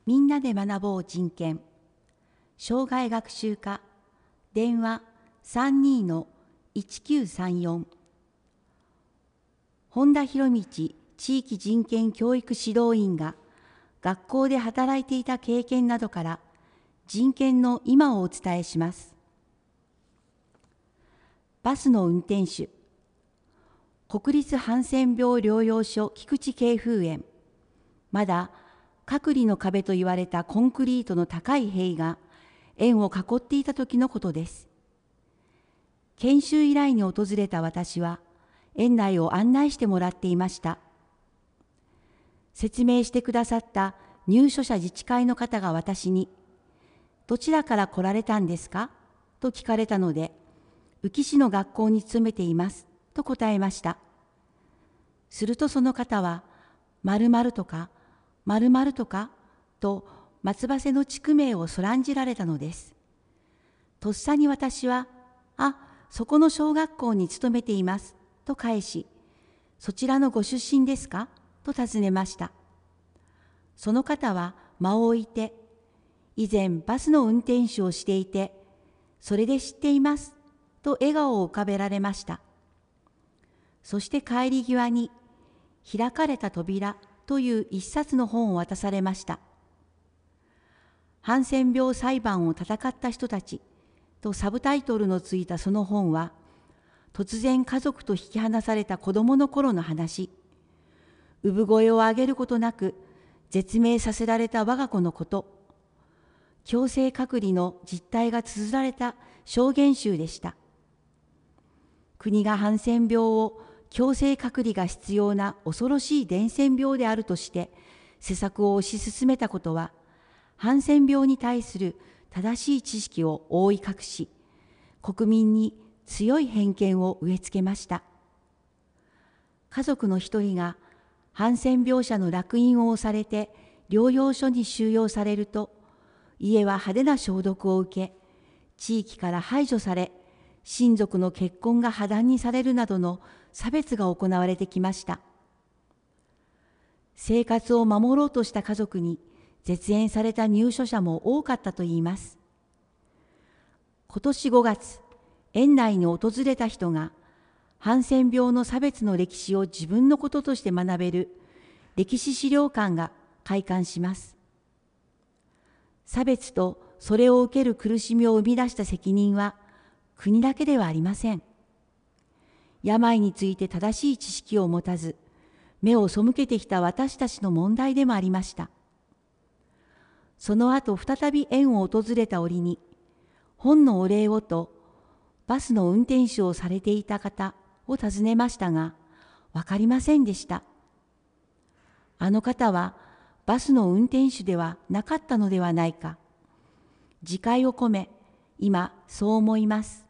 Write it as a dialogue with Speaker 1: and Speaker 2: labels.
Speaker 1: みんなで学ぼう人権。生涯学習課。電話32-1934。本田博道地域人権教育指導員が学校で働いていた経験などから人権の今をお伝えします。バスの運転手。国立ハンセン病療養所菊池慶風園。まだ隔離の壁と言われたコンクリートの高い塀が園を囲っていた時のことです。研修依頼に訪れた私は園内を案内してもらっていました。説明してくださった入所者自治会の方が私に、どちらから来られたんですかと聞かれたので、宇城市の学校に勤めていますと答えました。するとその方は、〇〇とか、〇〇とかと松葉瀬の地区名をそらんじられたのです。とっさに私は、そこの小学校に勤めていますと返し、そちらのご出身ですかと尋ねました。その方は間を置いて、以前バスの運転手をしていて、それで知っていますと笑顔を浮かべられました。そして帰り際に、開かれた扉という一冊の本を渡されました。ハンセン病裁判を戦った人たちとサブタイトルのついたその本は、突然家族と引き離された子供の頃の話、産声を上げることなく絶命させられた我が子のこと、強制隔離の実態が綴られた証言集でした。国がハンセン病を強制隔離が必要な恐ろしい伝染病であるとして施策を推し進めたことは、ハンセン病に対する正しい知識を覆い隠し、国民に強い偏見を植え付けました。家族の一人がハンセン病者の烙印を押されて療養所に収容されると、家は派手な消毒を受け、地域から排除され、親族の結婚が破談にされるなどの差別が行われてきました。生活を守ろうとした家族に絶縁された入所者も多かったといいます。今年5月、園内に訪れた人が、ハンセン病の差別の歴史を自分のこととして学べる歴史資料館が開館します。差別とそれを受ける苦しみを生み出した責任は国だけではありません。病について正しい知識を持たず、目を背けてきた私たちの問題でもありました。その後再び園を訪れた折に、本のお礼をとバスの運転手をされていた方を尋ねましたが、わかりませんでした。あの方はバスの運転手ではなかったのではないか。自戒を込め、今そう思います。